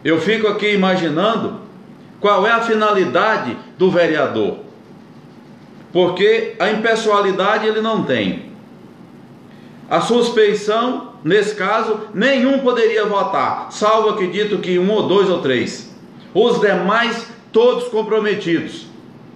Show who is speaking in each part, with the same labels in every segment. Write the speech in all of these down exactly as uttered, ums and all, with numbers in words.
Speaker 1: Eu fico aqui imaginando qual é a finalidade do vereador, porque a impessoalidade ele não tem. A suspeição, nesse caso, nenhum poderia votar, salvo acredito que um ou dois ou três. Os demais, todos comprometidos.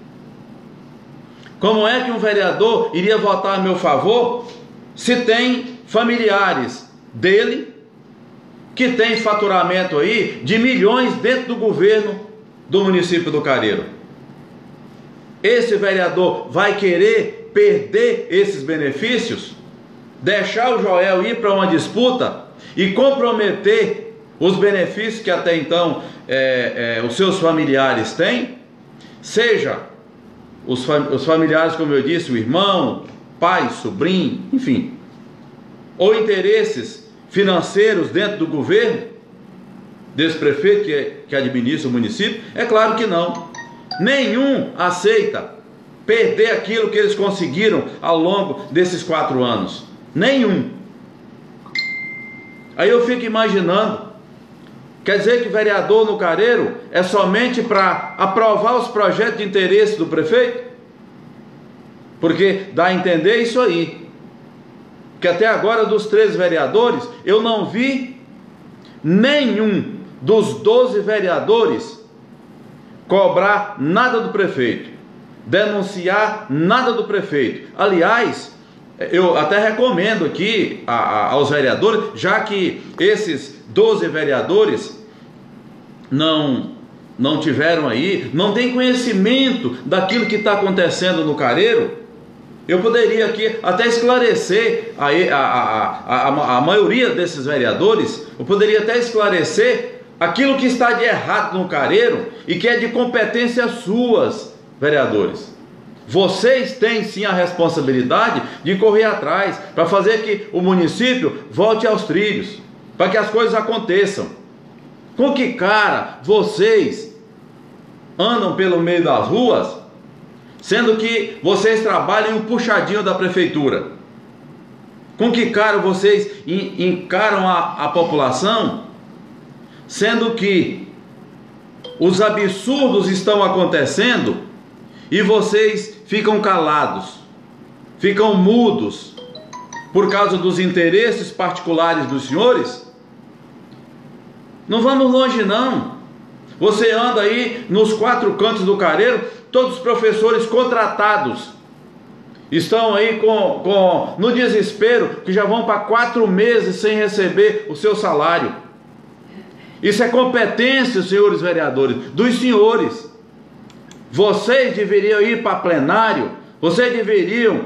Speaker 1: Como é que um vereador iria votar a meu favor se tem familiares dele que tem faturamento aí de milhões dentro do governo do município do Careiro? Esse vereador vai querer perder esses benefícios? Deixar o Joel ir para uma disputa e comprometer os benefícios que até então é, é, os seus familiares têm? Seja os, fam os familiares, como eu disse, o irmão, pai, sobrinho, enfim, ou interesses financeiros dentro do governo desse prefeito que, é, que administra o município? É claro que não. Nenhum aceita perder aquilo que eles conseguiram ao longo desses quatro anos. Nenhum. Aí eu fico imaginando, quer dizer que vereador no Careiro é somente para aprovar os projetos de interesse do prefeito? Porque dá a entender isso aí, que até agora dos treze vereadores, eu não vi nenhum dos doze vereadores cobrar nada do prefeito, denunciar nada do prefeito. Aliás, eu até recomendo aqui a, a, aos vereadores, já que esses doze vereadores não, não tiveram aí, não têm conhecimento daquilo que está acontecendo no Careiro, eu poderia aqui até esclarecer a, a, a, a, a maioria desses vereadores, eu poderia até esclarecer aquilo que está de errado no Careiro e que é de competência suas, vereadores. Vocês têm sim a responsabilidade de correr atrás para fazer que o município volte aos trilhos, para que as coisas aconteçam. Com que cara vocês andam pelo meio das ruas, sendo que vocês trabalham em um puxadinho da prefeitura? Com que cara vocês encaram a, a população, sendo que os absurdos estão acontecendo e vocês ficam calados, ficam mudos por causa dos interesses particulares dos senhores? Não vamos longe não. Você anda aí nos quatro cantos do Careiro, todos os professores contratados estão aí com, com, no desespero, que já vão para quatro meses sem receber o seu salário. Isso é competência, senhores vereadores, dos senhores. Vocês deveriam ir para plenário, vocês deveriam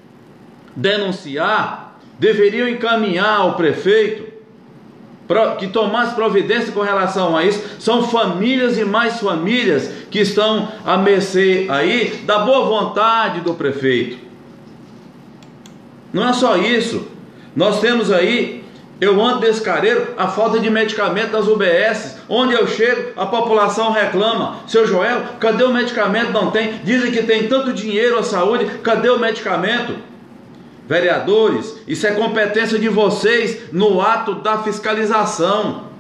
Speaker 1: denunciar, deveriam encaminhar ao prefeito que tomasse providência com relação a isso. São famílias e mais famílias que estão à mercê aí da boa vontade do prefeito. Não é só isso, nós temos aí, eu ando desse Careiro, a falta de medicamento das U B S, onde eu chego, a população reclama: seu Joel, cadê o medicamento? Não tem. Dizem que tem tanto dinheiro à saúde, cadê o medicamento? Vereadores, isso é competência de vocês no ato da fiscalização.